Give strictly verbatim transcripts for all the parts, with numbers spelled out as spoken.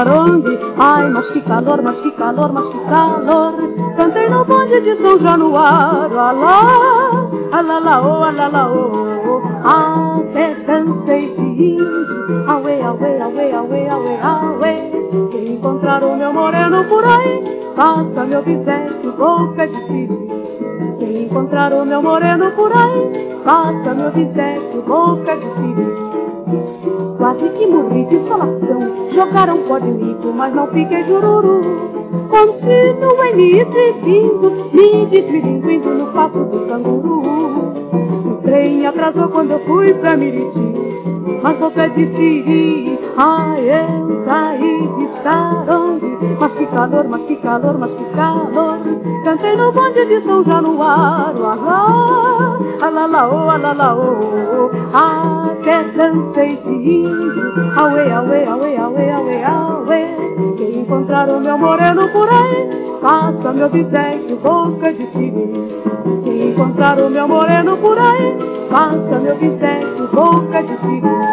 charongue. Ai, mas que calor, mas que calor, mas que calor. Cantei no bonde de São Januário. Alá, alalaô, alalaô. Até cansei de ir. Auê, auê, auê, auê, auê, auê. Se encontrar o meu moreno por aí, faça meu obséquio, boca de siri. Se encontrar o meu moreno por aí, faça meu obséquio, boca de siri. Quase que morri de insolação, jogaram pó de mico, mas não fiquei jururu. Continuei me exibindo, me desmilinguindo no papo do canguru. O trem atrasou quando eu fui pra Miriti, mas boca de siri. Ai, eu saí de charongue. Mas que calor, mas que calor, mas que calor. Cantei no bonde de São Januário. Alá, alalaô, alalaô. Até cansei de ir. Auê, auê, auê, auê, auê, auê. Se encontrar o meu moreno por aí, faça meu obséquio, boca de siri. Se encontrar o meu moreno por aí, faça meu obséquio, boca de siri.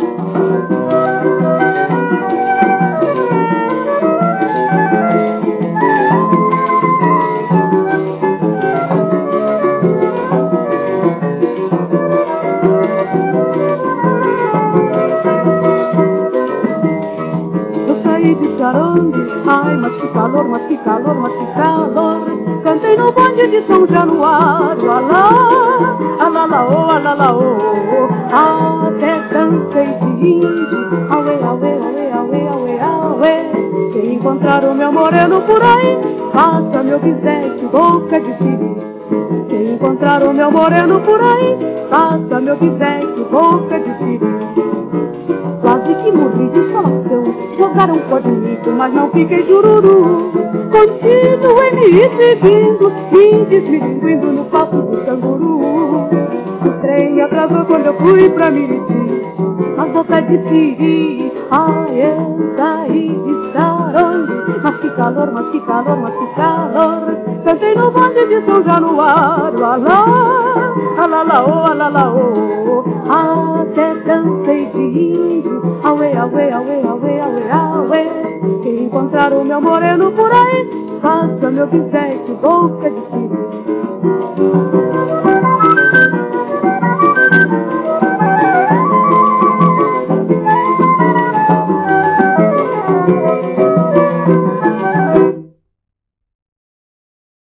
De charongue, ai, mas que calor, mas que calor, mas que calor. Cantei no bonde de São Januário. Alá, alalaô, alalaô. Até cansei de ir. Auê, auê, auê, auê, auê, auê. Se encontrar o meu moreno por aí, faça meu obséquio, boca de siri. Se encontrar o meu moreno por aí, faça meu obséquio, boca de siri. Quase que morri de insolação, jogaram pó de mico, mas não fiquei jururu. Continuei me exibindo, me desmilinguindo no papo do canguru. O trem atrasou quando eu fui pra Miriti, mas boca de siri. Ai, eu saí de charongue. Mas que calor, mas que calor, mas que calor. Cantei no bonde de São Januário. Alá, alalaô, alalaô. Até cansei de ir. Auê, auê, auê, auê, auê, auê. Se encontrar o meu moreno por aí, faça meu obséquio, boca de siri.